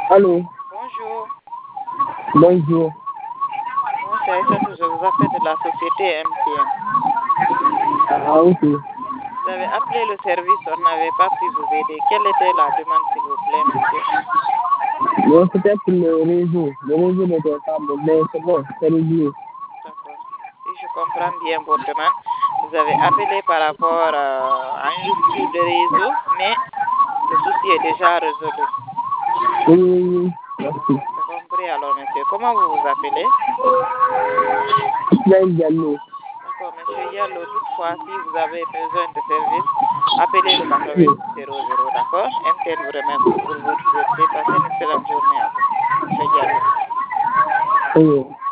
Allô? Bonjour. Bonjour. Moi, c'est Aïssatou, je vous appelle de la société MTN. Ah, ok. Vous avez appelé le service, on n'avait pas pu vous aider. Quelle était la demande, s'il vous plaît, monsieur? Non, c'était pour le réseau. Le réseau n'était pas bon, mais c'est bon, c'est réglé. D'accord. Si je comprends bien votre demande, vous avez appelé par rapport à une rupture de réseau, mais le souci est déjà résolu. Oui, oui, oui. Merci. C'est compris alors, monsieur. Comment vous vous appelez? Ismaël Diallo. D'accord, monsieur Yallo. Toutefois, si vous avez besoin de service, appelez le 8800, d'accord? MTN vous remercie pour votre fidélité. Passez une excellente journée à vous, monsieur Diallo. Oui.